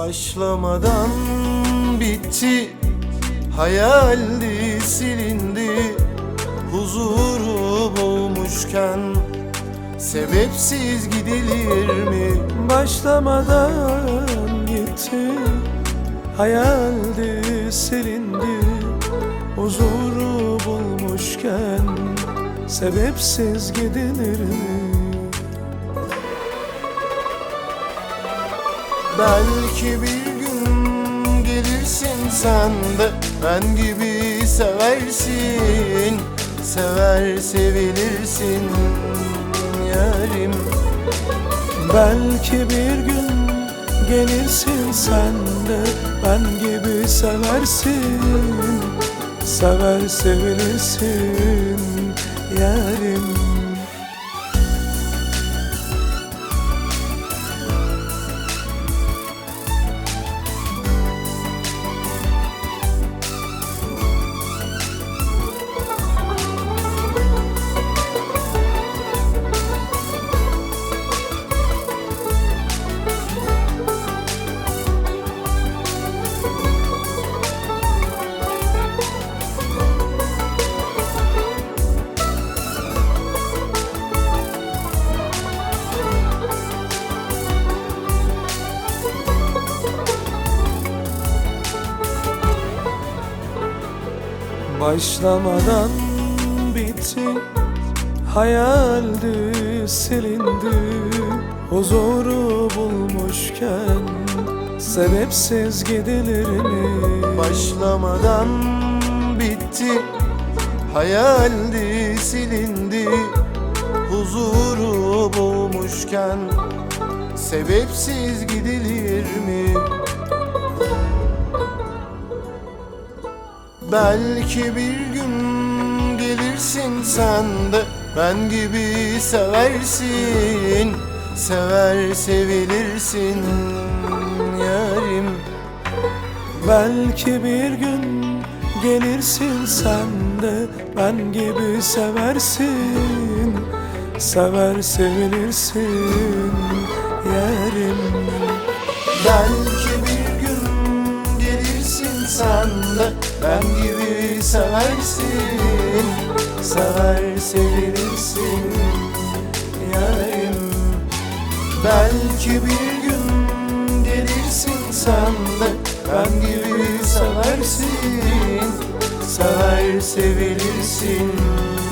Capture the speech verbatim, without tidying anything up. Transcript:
Başlamadan bitti, hayaldi silindi. Huzuru bulmuşken sebepsiz gidilir mi? Başlamadan gitti, hayaldi silindi. Huzuru bulmuşken sebepsiz gidilir mi? Belki bir gün gelirsin sen de ben gibi seversin. Sever sevilirsin yarim. Belki bir gün gelirsin sen de ben gibi seversin. Sever sevilirsin yarim. Başlamadan bitti, hayaldi silindi. Huzuru bulmuşken sebepsiz gidilir mi? Başlamadan bitti, hayaldi silindi. Huzuru bulmuşken sebepsiz gidilir mi? Belki bir gün gelirsin sen de ben gibi seversin. Sever sevilirsin yarim. Belki bir gün gelirsin sen de ben gibi seversin. Sever sevilirsin yarim. Belki bir gün gelirsin sen de ben gibi seversin. Sever sevilirsin yarim. Belki bir gün gelirsin sen de ben gibi seversin. Sever sevilirsin